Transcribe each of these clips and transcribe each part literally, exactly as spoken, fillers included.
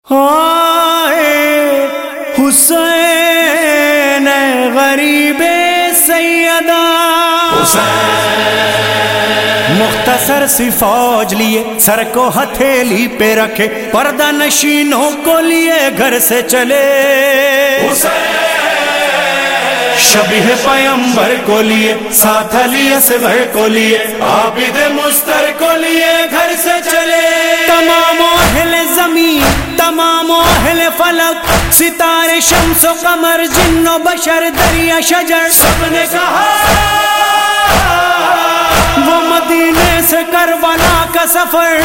آئے حسین غریب سیدہ مختصر سی فوج لیے سر کو ہتھیلی پہ رکھے پردہ نشینوں کو لیے گھر سے چلے شبیہ پیمبر کو لیے ساتھ علی اصغر کو لیے عابد مستر کو لیے گھر سے چلے تمام اہل زمین تمام اہل فلک ستارے شمس و قمر جن و بشر دریا شجر سب نے کہا وہ مدینے سے کربلا کا سفر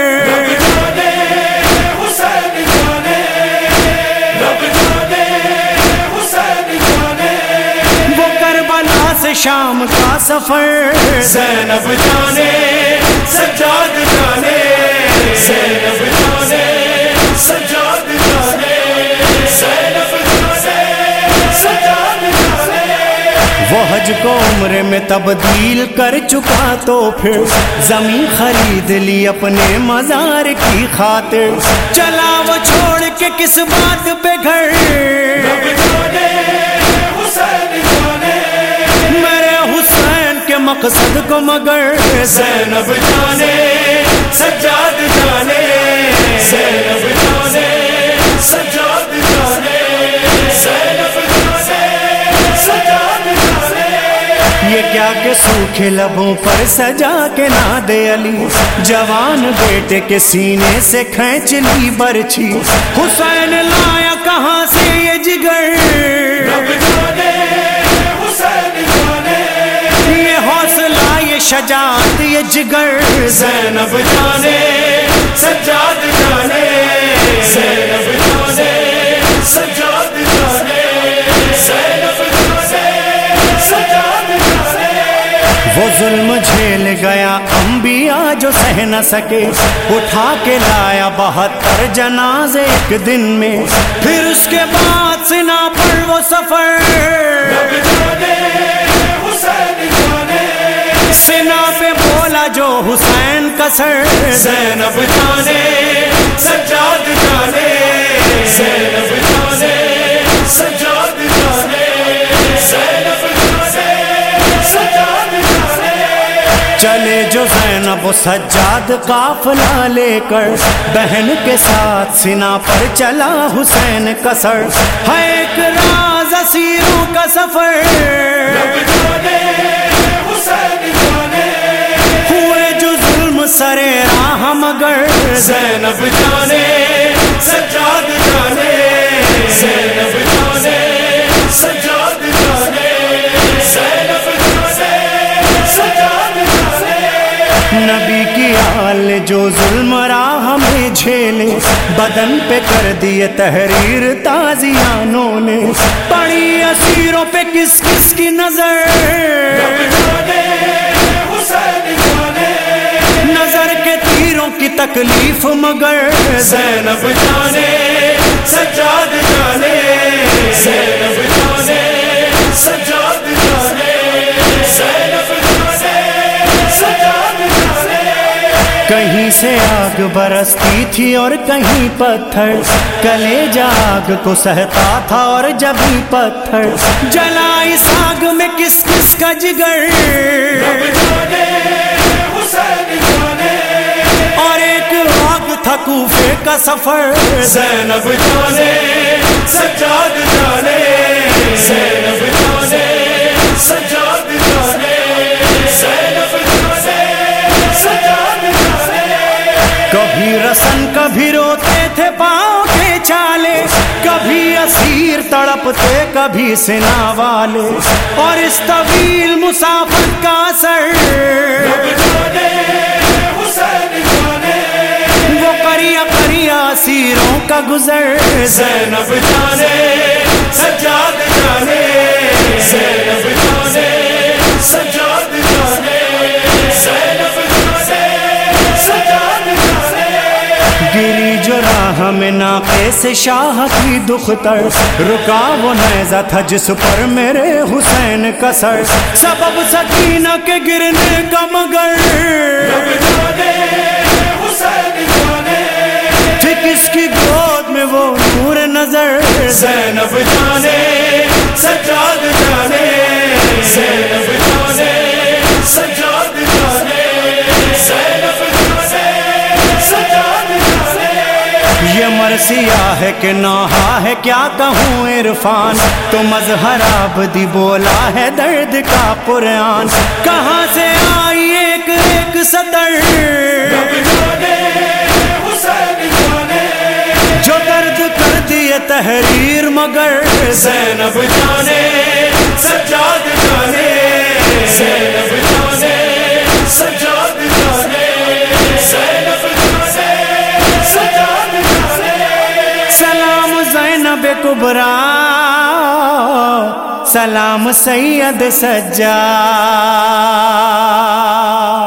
سے شام کا سفر زینب جانے سجاد جانے زینب جانے سجاد جانے زینب جانے سجاد جانے وہ حج کو عمرے میں تبدیل کر چکا تو پھر زمین خرید لی اپنے مزار کی خاطر چلا وہ چھوڑ کے کس بات پہ گھر مقصد کو مگر زینب جانے سجاد جانے زینب جانے سجاد جانے زینب جانے سجاد جانے یہ کیا کہ سوکھے لبوں پر سجا کے نہ دے علی جوان بیٹے کے سینے سے کھینچ لی برچھی حسین لایا کہاں سے یہ جگر شجاعت یہ جگر زینب جانے سجاد جانے زینب جانے سجاد جانے زینب جانے سجاد جانے وہ ظلم جھیل گیا انبیاء جو سہ نہ سکے اٹھا کے لایا بہتر جنازے ایک دن میں پھر اس کے بعد سنا پر وہ سفر سنا پہ بولا جو حسین کا سر زینب جانے سجاد جانے زینب جانے سجاد جانے زینب جانے سجاد جانے چلے جو زینب و سجاد قافلہ لے کر بہن کے ساتھ سنا پر چلا حسین کا سر ہے ایک راز اسیروں کا سفر سرے راہ مگر زینب جانے سجاد جانے زینب جانے سجاد جانے زینب جانے سجاد جانے نبی کی آل جو ظلم راہ میں جھیلے بدن پہ کر دیے تحریر تازیانوں نے پڑی اسیروں پہ کس کس کی نظر نظر کے تیروں کی تکلیف مگر زینب جانے سجاد جانے زینب جانے سجاد جانے زینب جانے سجاد جانے کہیں سے آگ برستی تھی اور کہیں پتھر کلیجہ آگ کو سہتا تھا اور جبھی پتھر جلا اس آگ میں کس کس کا جگر اور ایک آگ تھا کوفے کا سفر زینب جانے سجاد جانے زینب جانے سجاد جانے زینب جانے سجاد جانے کبھی رسن کبھی روتے تھے پاؤں کے چالے کبھی اسیر تڑپتے کبھی سنا والے اور اس طویل مسافت کا اثر وہ کریا کریا اسیروں کا گزر زینب جانے سجاد جانے زینب جانے سجاد جانے زینب جانے سجاد جانے گری جو راہ میں ناقے سے شاہ کی دختر رکا وہ نیزہ تھا جس پر میرے حسین کا سر سبب سکینہ کے گرنے کا مگر تھی کس کی گود میں میں وہ نور نظر زینب جانے سجاد جانے زینب جانے سجاد جانے زینب جانے سجاد جانے یہ مرثیہ ہے کہ نوحہ ہے کیا کہوں عرفان تو مظہر آبدی بولا ہے درد کا قرآن کہاں سے آئی ایک ایک سطر جو درد کر دیے تحریر مگر زینب جانے سجاد جانے زینب جانے سجاد جانے زینب جانے سجاد جانے سلام زینب کبریٰ سلام سید سجاد